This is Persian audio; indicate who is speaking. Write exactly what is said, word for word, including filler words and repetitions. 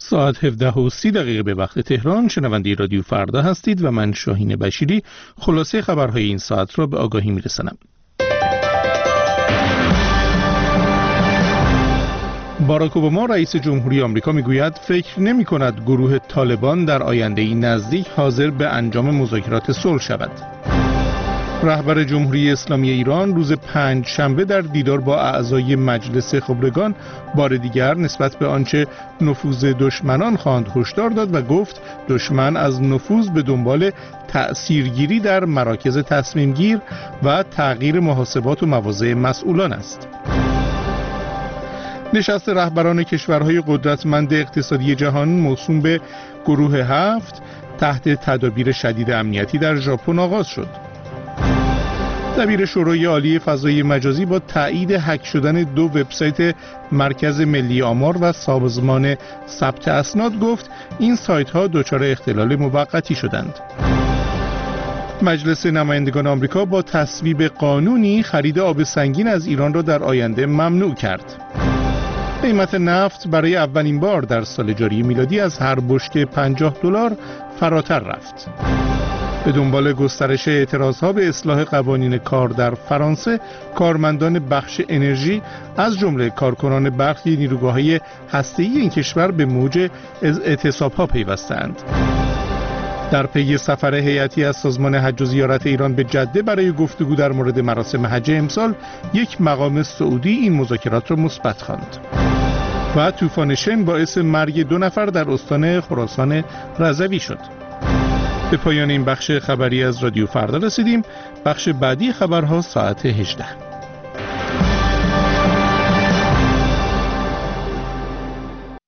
Speaker 1: ساعت هفده و سی دقیقه به وقت تهران. شنونده رادیو فردا هستید و من شاهین بشیری خلاصه خبرهای این ساعت را به آگاهی میرسانم. باراک اوباما رئیس جمهوری آمریکا میگوید فکر نمی کند گروه طالبان در آینده ای نزدیک حاضر به انجام مذاکرات صلح شود. رهبر جمهوری اسلامی ایران روز پنج شنبه در دیدار با اعضای مجلس خبرگان بار دیگر نسبت به آنچه نفوذ دشمنان خواند هشدار داد و گفت دشمن از نفوذ به دنبال تأثیرگیری در مراکز تصمیم گیر و تغییر محاسبات و مواضع مسئولان است. نشست رهبران کشورهای قدرتمند اقتصادی جهان موسوم به گروه هفت تحت تدابیر شدید امنیتی در ژاپن آغاز شد. دبیر شورای عالی فضای مجازی با تایید هک شدن دو وبسایت مرکز ملی آمار و سازمان ثبت اسناد گفت این سایت ها دچار اختلال موقتی شدند. مجلس نمایندگان آمریکا با تصویب قانونی خرید آب سنگین از ایران را در آینده ممنوع کرد. قیمت نفت برای اولین بار در سال جاری میلادی از هر بشکه پنجاه دلار فراتر رفت. به دنبال گسترش اعتراضها به اصلاح قوانین کار در فرانسه، کارمندان بخش انرژی از جمله کارکنان برخی نیروگاه‌های هسته‌ای این کشور به موج اعتصاب‌ها پیوستند. در پی سفر هیئتی از سازمان حج و زیارت ایران به جده برای گفتگو در مورد مراسم حج امسال، یک مقام سعودی این مذاکرات را مثبت خواند. و طوفان شن باعث مرگ دو نفر در استان خراسان رضوی شد. به پایان این بخش خبری از رادیو فردا رسیدیم. بخش بعدی خبرها ساعت هجده.